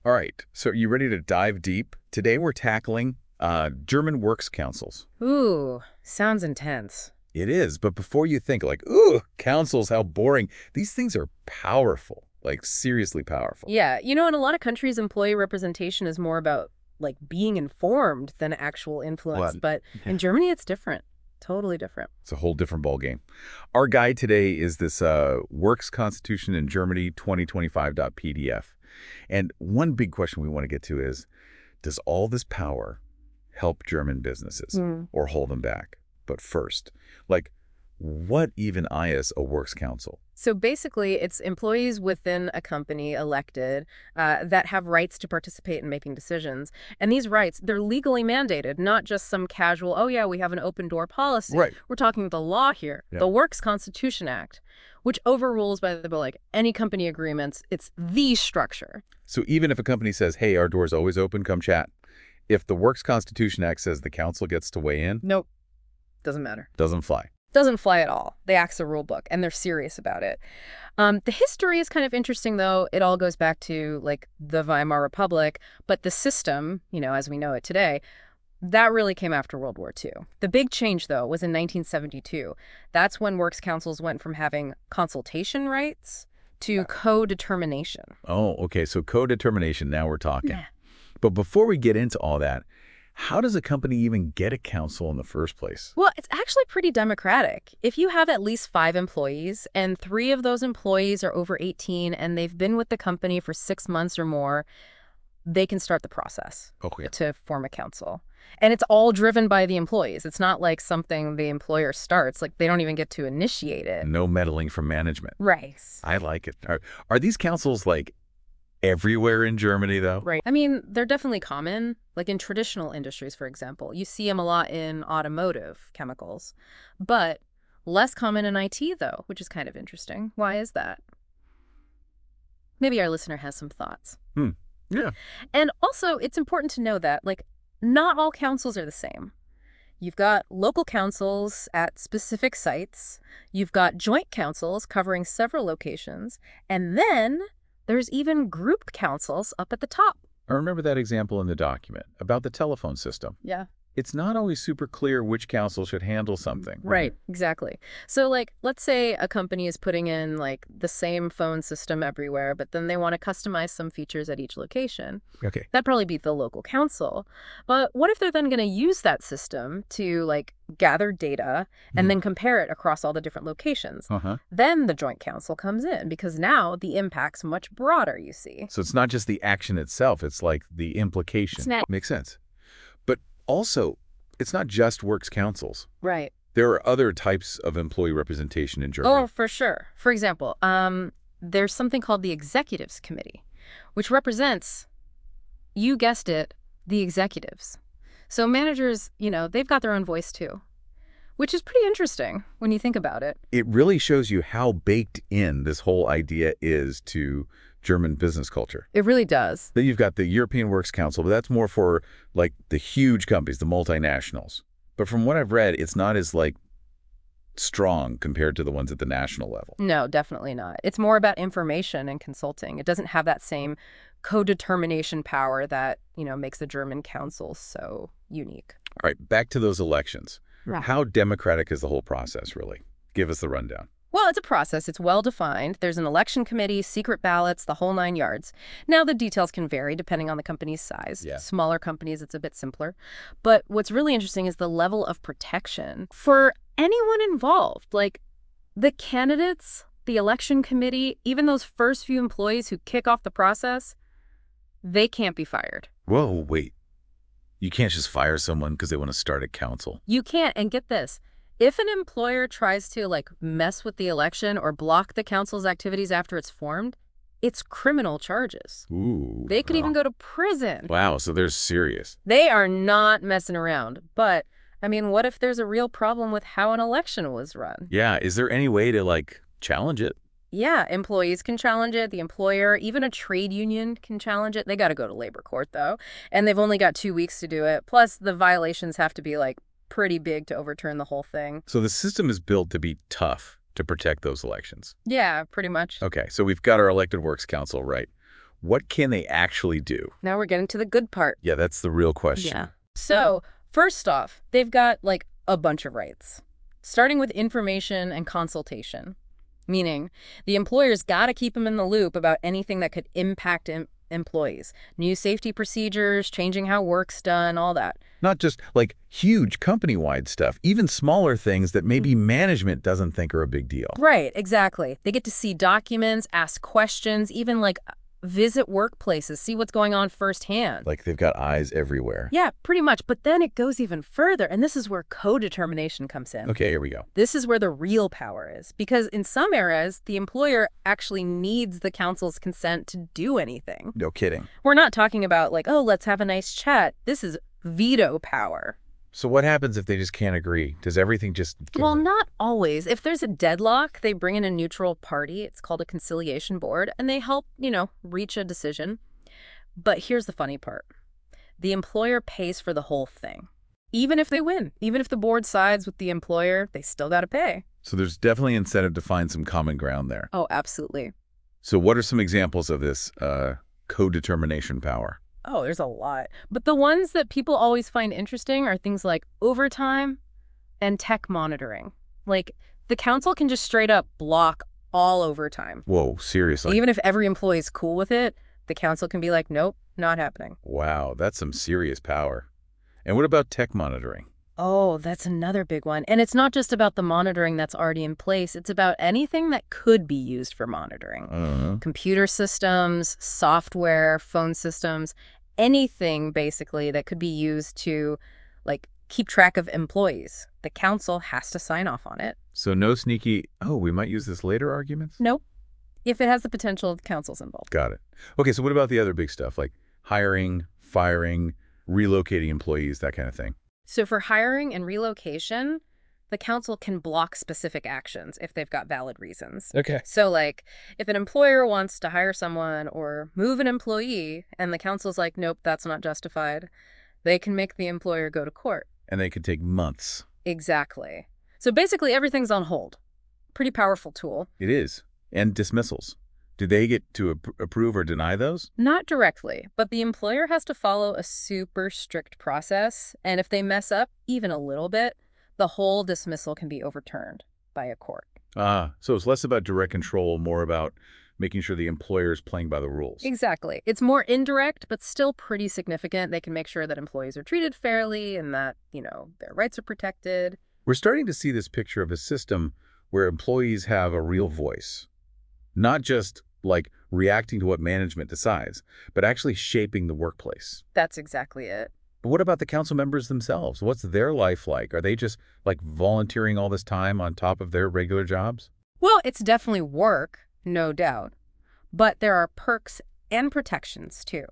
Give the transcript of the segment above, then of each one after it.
All right, so are you ready to dive deep? Today we're tackling German works councils. Ooh, sounds intense. It is, but before you think like, ooh, councils, how boring. These things are powerful, like seriously powerful. Yeah, in a lot of countries, employee representation is more about like being informed than actual influence. What? But Yeah. in Germany, it's different. Totally different. It's a whole different ballgame. Our guide today is this Works Constitution in Germany 2025.pdf. And one big question we want to get to is, does all this power help German businesses Mm. or hold them back? But first, like, what even is a works council? So basically, it's employees within a company elected that have rights to participate in making decisions. And these rights, they're legally mandated, not just some casual, oh yeah, we have an open door policy. Right. We're talking the law here, Yeah. the Works Constitution Act, which overrules, by the way, like any company agreements. It's the structure. So even if a company says, hey, our door's always open, come chat. If the Works Constitution Act says the council gets to weigh in, Nope. Doesn't matter. doesn't fly. Doesn't fly at all. They axe the rule book, and they're serious about it. The history is kind of interesting, though. It all goes back to, like, the Weimar Republic, but the system, as we know it today, that really came after World War II. The big change, though, was in 1972. That's when works councils went from having consultation rights to co-determination. Oh, okay, so co-determination, now we're talking. Yeah. But before we get into all that, how does a company even get a council in the first place? Well, it's actually pretty democratic. If you have at least 5 employees and 3 of those employees are over 18 and they've been with the company for 6 months or more, they can start the process Okay. to form a council. And it's all driven by the employees. It's not like something the employer starts. Like, they don't even get to initiate it. No meddling from management. Right. I like it. Are these councils, like, everywhere in Germany, though? Right. I mean, they're definitely common. Like in traditional industries, for example. You see them a lot in automotive chemicals. But less common in IT, though, which is kind of interesting. Why is that? Maybe our listener has some thoughts. Yeah. And also, it's important to know that, like, not all councils are the same. You've got local councils at specific sites. You've got joint councils covering several locations. And then there's even group councils up at the top. I remember that example in the document about the telephone system. Yeah. It's not always super clear which council should handle something. Right, exactly. So, like, let's say a company is putting in, like, the same phone system everywhere, but then they want to customize some features at each location. Okay. That'd probably be the local council. But what if they're then going to use that system to, like, gather data and then compare it across all the different locations? Uh-huh. Then the joint council comes in because now the impact's much broader, you see. So it's not just the action itself, it's like the implication. It's not- Makes sense. But also, it's not just works councils. Right. There are other types of employee representation in Germany. Oh, for sure. For example, there's something called the Executives Committee, which represents, you guessed it, the executives. So managers, they've got their own voice too, which is pretty interesting when you think about it. It really shows you how baked in this whole idea is to German business culture. It really does. Then you've got the European Works Council, but that's more for like the huge companies, the multinationals. But from what I've read, it's not as like strong compared to the ones at the national level. No, definitely not. It's more about information and consulting. It doesn't have that same co-determination power that, makes the German council so unique. All right, back to those elections. Right. How democratic is the whole process, really? Give us the rundown. Well, it's a process. It's well-defined. There's an election committee, secret ballots, the whole 9 yards. Now, the details can vary depending on the company's size. Yeah. Smaller companies, it's a bit simpler. But what's really interesting is the level of protection for anyone involved. Like, the candidates, the election committee, even those first few employees who kick off the process, they can't be fired. Whoa, wait. You can't just fire someone because they want to start a council. You can't. And get this. If an employer tries to, like, mess with the election or block the council's activities after it's formed, it's criminal charges. Ooh. They could even go to prison. Wow, so they're serious. They are not messing around. But, I mean, what if there's a real problem with how an election was run? Yeah, is there any way to, like, challenge it? Yeah, employees can challenge it. The employer, even a trade union can challenge it. They got to go to labor court, though. And they've only got 2 weeks to do it. Plus, the violations have to be, like, pretty big to overturn the whole thing. So the system is built to be tough to protect those elections. Yeah, pretty much. Okay, so we've got our elected works council, right? What can they actually do? Now we're getting to the good part. Yeah, that's the real question. Yeah. So, first off, they've got like a bunch of rights, starting with information and consultation, meaning the employer's got to keep them in the loop about anything that could impact employees, new safety procedures, changing how work's done, all that. Not just like huge company-wide stuff, even smaller things that maybe management doesn't think are a big deal. Right, exactly. They get to see documents, ask questions, even like visit workplaces, see what's going on firsthand. Like they've got eyes everywhere. Yeah, pretty much. But then it goes even further, and this is where co-determination comes in. Okay, here we go. This is where the real power is, because in some areas, the employer actually needs the council's consent to do anything. No kidding. We're not talking about like, oh, let's have a nice chat. This is veto power. So what happens if they just can't agree? Does everything just... Well, not always. If there's a deadlock, they bring in a neutral party. It's called a conciliation board, and they help, reach a decision. But here's the funny part. The employer pays for the whole thing. Even if they win, even if the board sides with the employer, they still got to pay. So there's definitely incentive to find some common ground there. Oh, absolutely. So what are some examples of this co-determination power? Oh, there's a lot. But the ones that people always find interesting are things like overtime and tech monitoring. Like, the council can just straight up block all overtime. Whoa, seriously? Even if every employee is cool with it, the council can be like, nope, not happening. Wow, that's some serious power. And what about tech monitoring? Oh, that's another big one. And it's not just about the monitoring that's already in place. It's about anything that could be used for monitoring. Computer systems, software, phone systems, anything basically that could be used to like keep track of employees. The council has to sign off on it. So no sneaky, oh, we might use this later arguments? Nope. If it has the potential, the council's involved. Got it. Okay, so what about the other big stuff like hiring, firing, relocating employees, that kind of thing? So for hiring and relocation, the council can block specific actions if they've got valid reasons. Okay. So like if an employer wants to hire someone or move an employee and the council's like, nope, that's not justified, they can make the employer go to court. And they could take months. Exactly. So basically everything's on hold. Pretty powerful tool. It is. And dismissals. Do they get to approve or deny those? Not directly, but the employer has to follow a super strict process. And if they mess up even a little bit, the whole dismissal can be overturned by a court. So it's less about direct control, more about making sure the employer is playing by the rules. Exactly. It's more indirect, but still pretty significant. They can make sure that employees are treated fairly and that, their rights are protected. We're starting to see this picture of a system where employees have a real voice, not just like reacting to what management decides, but actually shaping the workplace. That's exactly it. But what about the council members themselves? What's their life like? Are they just like volunteering all this time on top of their regular jobs? Well, it's definitely work, no doubt. But there are perks and protections, too.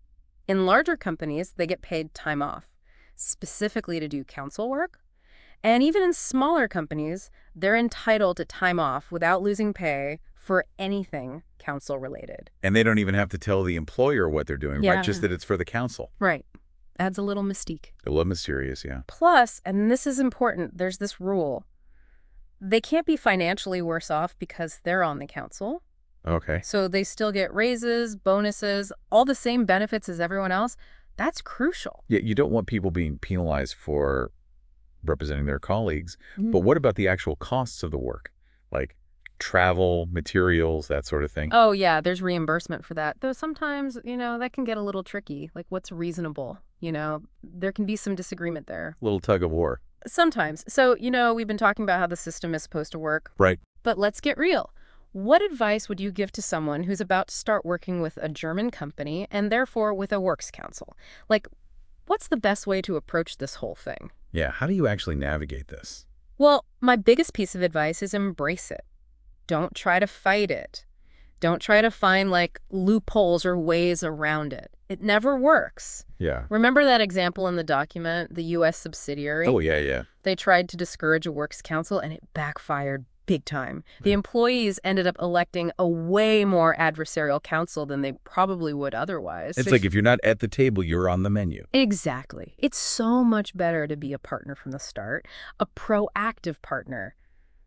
In larger companies, they get paid time off, specifically to do council work. And even in smaller companies, they're entitled to time off without losing pay for anything council-related. And they don't even have to tell the employer what they're doing, Yeah. right? Just that it's for the council. Right. Adds a little mystique. A little mysterious, yeah. Plus, and this is important, there's this rule. They can't be financially worse off because they're on the council. Okay. So they still get raises, bonuses, all the same benefits as everyone else. That's crucial. Yeah, you don't want people being penalized for representing their colleagues. But what about the actual costs of the work? Like travel, materials, that sort of thing? Oh, yeah, there's reimbursement for that. Though sometimes, that can get a little tricky. Like, what's reasonable? There can be some disagreement there. Little tug of war. Sometimes. So, we've been talking about how the system is supposed to work. Right. But let's get real. What advice would you give to someone who's about to start working with a German company and therefore with a works council? Like, what's the best way to approach this whole thing? Yeah, how do you actually navigate this? Well, my biggest piece of advice is embrace it. Don't try to fight it. Don't try to find, loopholes or ways around it. It never works. Yeah. Remember that example in the document, the U.S. subsidiary? Oh, yeah. They tried to discourage a works council, and it backfired big time. The employees ended up electing a way more adversarial council than they probably would otherwise. It's like if you're not at the table, you're on the menu. Exactly. It's so much better to be a partner from the start, a proactive partner.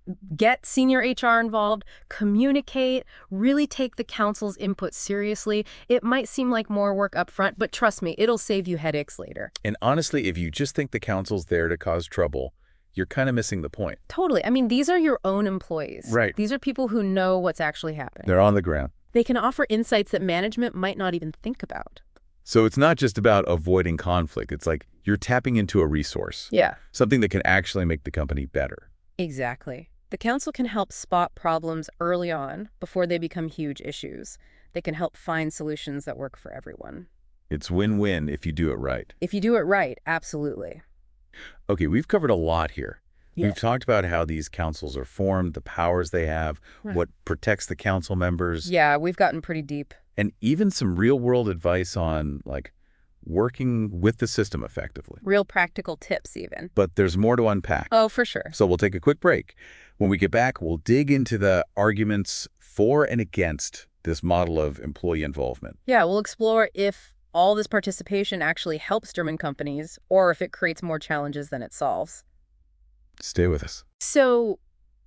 Get senior HR involved, communicate, really take the council's input seriously. It might seem like more work up front, but trust me, it'll save you headaches later. And honestly, if you just think the council's there to cause trouble, you're kind of missing the point. Totally. I mean, these are your own employees. Right. These are people who know what's actually happening. They're on the ground. They can offer insights that management might not even think about. So it's not just about avoiding conflict. It's like you're tapping into a resource, Yeah. something that can actually make the company better. Exactly. The council can help spot problems early on before they become huge issues. They can help find solutions that work for everyone. It's win-win if you do it right. If you do it right, absolutely. Okay, we've covered a lot here. Yeah. We've talked about how these councils are formed, the powers they have, Right. what protects the council members, Yeah, we've gotten pretty deep. and even some real-world advice on, like, working with the system effectively. Real practical tips even. But there's more to unpack. Oh, for sure. So we'll take a quick break. When we get back, we'll dig into the arguments for and against this model of employee involvement. Yeah, we'll explore if all this participation actually helps German companies or if it creates more challenges than it solves. Stay with us. So,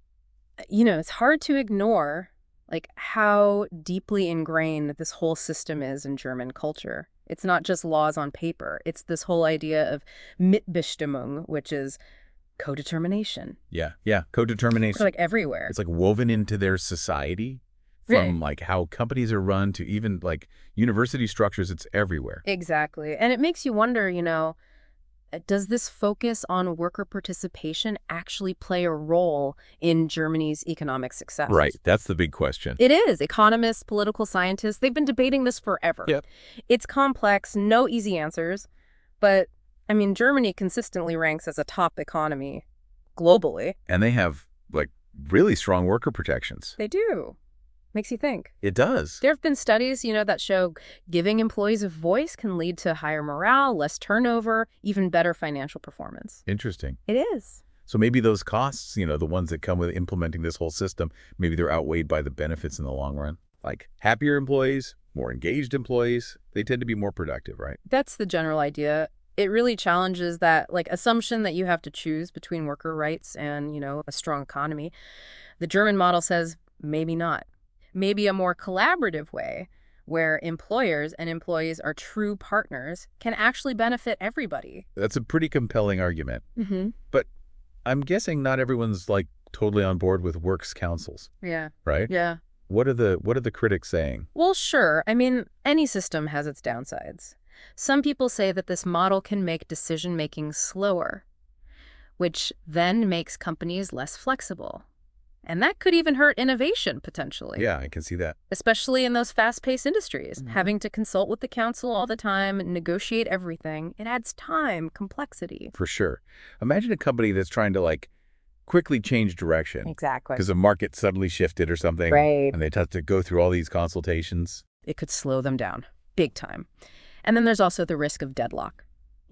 it's hard to ignore how deeply ingrained this whole system is in German culture. It's not just laws on paper. It's this whole idea of Mitbestimmung, which is co-determination. Yeah, co-determination. It's everywhere. It's woven into their society, from how companies are run to even university structures. It's everywhere. Exactly. And it makes you wonder, does this focus on worker participation actually play a role in Germany's economic success? Right. That's the big question. It is. Economists, political scientists, they've been debating this forever. Yep. It's complex, no easy answers. But, Germany consistently ranks as a top economy globally. And they have really strong worker protections. They do. Makes you think. It does. There have been studies, that show giving employees a voice can lead to higher morale, less turnover, even better financial performance. Interesting. It is. So maybe those costs, the ones that come with implementing this whole system, maybe they're outweighed by the benefits in the long run. Like happier employees, more engaged employees, they tend to be more productive, right? That's the general idea. It really challenges that assumption that you have to choose between worker rights and, a strong economy. The German model says maybe not. Maybe a more collaborative way where employers and employees are true partners can actually benefit everybody. That's a pretty compelling argument. Mm-hmm. But I'm guessing not everyone's totally on board with works councils, Yeah. right? Yeah. What are the critics saying? Well, sure. Any system has its downsides. Some people say that this model can make decision-making slower, which then makes companies less flexible. And that could even hurt innovation, potentially. Yeah, I can see that. Especially in those fast-paced industries. Mhm. Having to consult with the council all the time, negotiate everything, it adds time, complexity. For sure. Imagine a company that's trying to quickly change direction Exactly. because the market suddenly shifted or something. Right. And they have to go through all these consultations. It could slow them down, big time. And then there's also the risk of deadlock,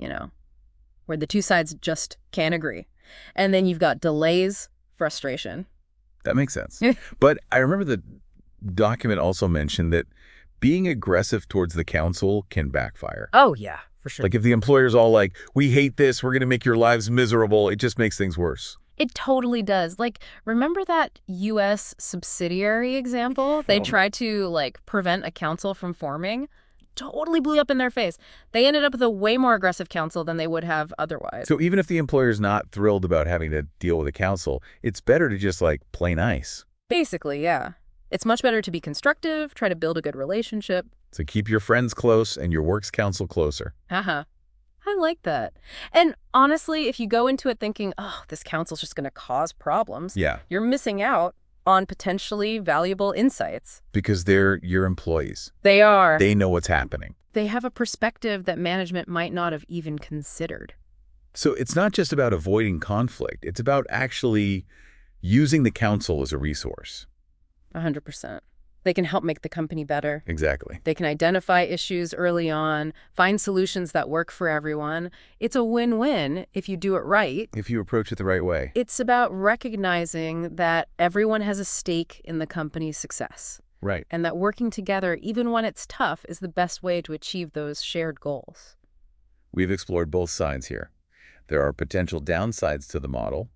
where the two sides just can't agree. And then you've got delays, frustration. That makes sense. But I remember the document also mentioned that being aggressive towards the council can backfire. Oh, yeah, for sure. If the employer's all we hate this, we're going to make your lives miserable, it just makes things worse. It totally does. Remember that U.S. subsidiary example? They Oh. tried to, prevent a council from forming. Totally blew up in their face. They ended up with a way more aggressive council than they would have otherwise. So even if the employer's not thrilled about having to deal with a council, it's better to just play nice. Basically, yeah. It's much better to be constructive, try to build a good relationship. So keep your friends close and your works council closer. Haha. I like that. And honestly, if you go into it thinking, oh, this council's just going to cause problems, Yeah, you're missing out on potentially valuable insights. because they're your employees. They are. They know what's happening. They have a perspective that management might not have even considered. So it's not just about avoiding conflict. It's about actually using the council as a resource. 100%. They can help make the company better. Exactly. They can identify issues early on, find solutions that work for everyone. It's a win-win if you do it right. If you approach it the right way. It's about recognizing that everyone has a stake in the company's success, Right. and that working together, even when it's tough, is the best way to achieve those shared goals. We've explored both sides here. There are potential downsides to the model,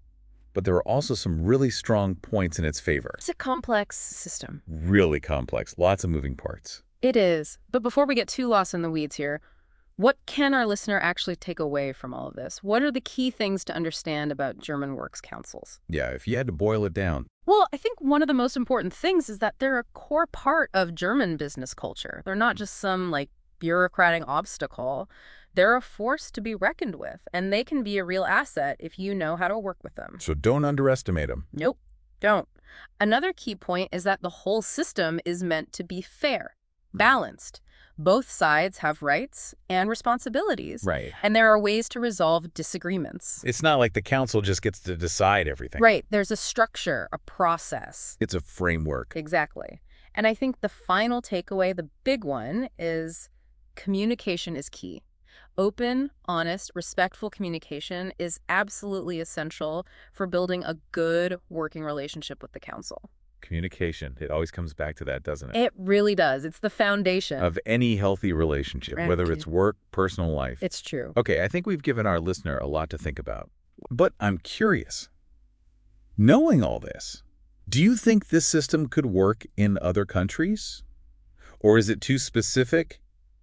but there are also some really strong points in its favor. It's a complex system. Really complex, lots of moving parts. It is. But before we get too lost in the weeds here, what can our listener actually take away from all of this? What are the key things to understand about German works councils? Yeah, if you had to boil it down. Well, I think one of the most important things is that they're a core part of German business culture. They're not just some, bureaucratic obstacle. They're a force to be reckoned with, and they can be a real asset if you know how to work with them. So don't underestimate them. Nope, don't. Another key point is that the whole system is meant to be fair, balanced. Both sides have rights and responsibilities. Right. And there are ways to resolve disagreements. It's not like the council just gets to decide everything. Right. There's a structure, a process. It's a framework. Exactly. And I think the final takeaway, the big one, is communication is key. Open, honest, respectful communication is absolutely essential for building a good working relationship with the council. Communication. It always comes back to that, doesn't it? It really does. It's the foundation. Of any healthy relationship, Right. whether it's work, personal life. It's true. Okay, I think we've given our listener a lot to think about. But I'm curious. Knowing all this, do you think this system could work in other countries? Or is it too specific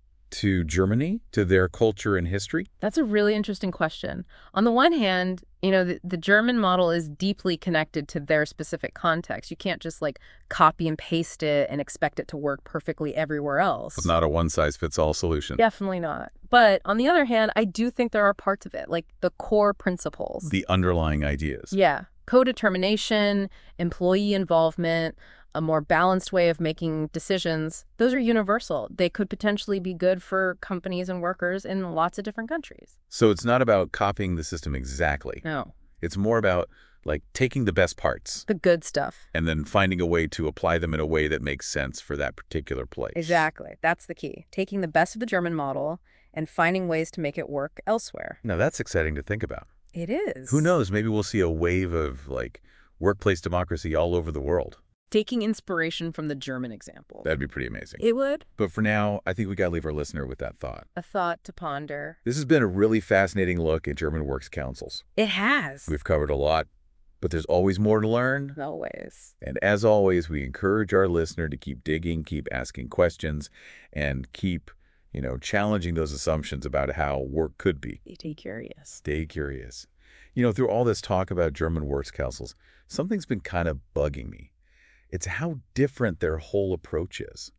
to Germany, to their culture and history? That's a really interesting question. On the one hand, the German model is deeply connected to their specific context. You can't just copy and paste it and expect it to work perfectly everywhere else. It's not a one-size-fits-all solution. Definitely not. But on the other hand, I do think there are parts of it, like the core principles. The underlying ideas. Yeah. Co-determination, employee involvement, a more balanced way of making decisions, those are universal. They could potentially be good for companies and workers in lots of different countries. So it's not about copying the system exactly. No. It's more about taking the best parts The good stuff. and then finding a way to apply them in a way that makes sense for that particular place. Exactly. That's the key. Taking the best of the German model and finding ways to make it work elsewhere. Now that's exciting to think about. It is. Who knows? Maybe we'll see a wave of workplace democracy all over the world. Taking inspiration from the German example. That'd be pretty amazing. It would. But for now, I think we got to leave our listener with that thought. A thought to ponder. This has been a really fascinating look at German works councils. It has. We've covered a lot, but there's always more to learn. Always. And as always, we encourage our listener to keep digging, keep asking questions, and keep, challenging those assumptions about how work could be. Stay curious. Stay curious. Through all this talk about German works councils, something's been kind of bugging me. It's how different their whole approach is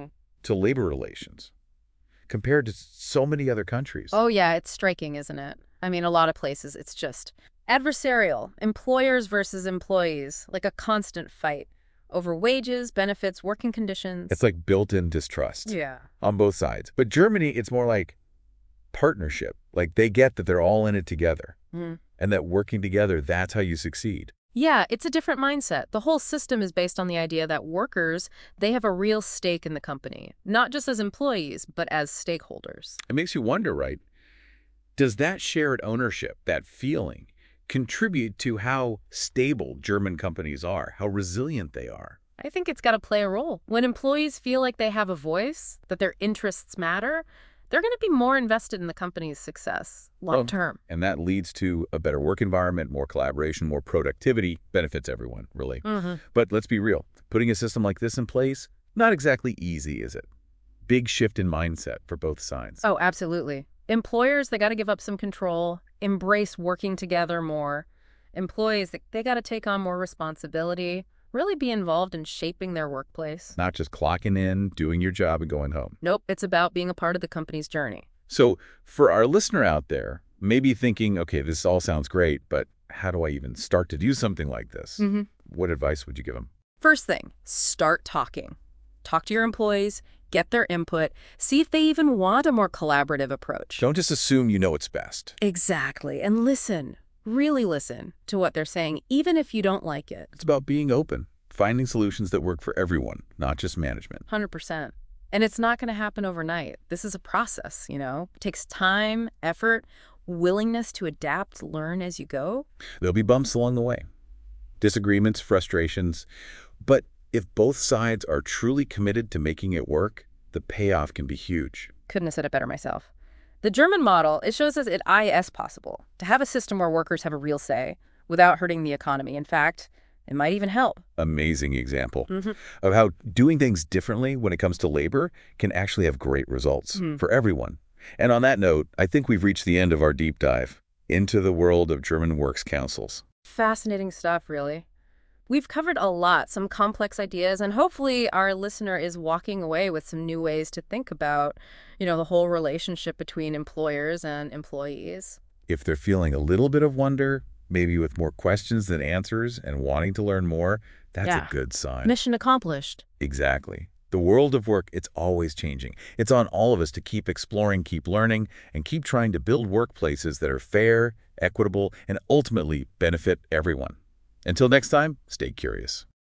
to labor relations compared to so many other countries. Oh, yeah, it's striking, isn't it? I mean, a lot of places, it's just adversarial, employers versus employees, like a constant fight over wages, benefits, working conditions. It's like built-in distrust on both sides. But Germany, it's more like partnership. They get that they're all in it together and that working together, that's how you succeed. Yeah, it's a different mindset. The whole system is based on the idea that workers, they have a real stake in the company, not just as employees, but as stakeholders. It makes you wonder, right? Does that shared ownership, that feeling, contribute to how stable German companies are, how resilient they are? I think it's got to play a role. When employees feel like they have a voice, that their interests matter, they're going to be more invested in the company's success long term. And that leads to a better work environment, more collaboration, more productivity, benefits everyone, really. But let's be real. Putting a system like this in place, not exactly easy, is it? Big shift in mindset for both sides. Oh, absolutely. Employers, they got to give up some control, embrace working together more. Employees, they got to take on more responsibility, really be involved in shaping their workplace. Not just clocking in, doing your job, and going home. Nope, it's about being a part of the company's journey. So for our listener out there, maybe thinking, okay, this all sounds great, but how do I even start to do something like this? What advice would you give them? First thing, start talking. Talk to your employees, get their input, see if they even want a more collaborative approach. Don't just assume you know what's best. Exactly, and listen. Really listen to what they're saying, even if you don't like it. It's about being open, finding solutions that work for everyone, not just management. 100%. And it's not going to happen overnight. This is a process, It takes time, effort, willingness to adapt, learn as you go. There'll be bumps along the way, disagreements, frustrations. But if both sides are truly committed to making it work, the payoff can be huge. Couldn't have said it better myself. The German model, it shows us it is possible to have a system where workers have a real say, without hurting the economy. In fact, it might even help. Amazing example Hmm. of how doing things differently when it comes to labor can actually have great results for everyone. And on that note, I think we've reached the end of our deep dive into the world of German works councils. Fascinating stuff, really. We've covered a lot, some complex ideas, and hopefully our listener is walking away with some new ways to think about, the whole relationship between employers and employees. If they're feeling a little bit of wonder, maybe with more questions than answers and wanting to learn more, that's a Yeah. good sign. Mission accomplished. Exactly. The world of work, it's always changing. It's on all of us to keep exploring, keep learning, and keep trying to build workplaces that are fair, equitable, and ultimately benefit everyone. Until next time, stay curious.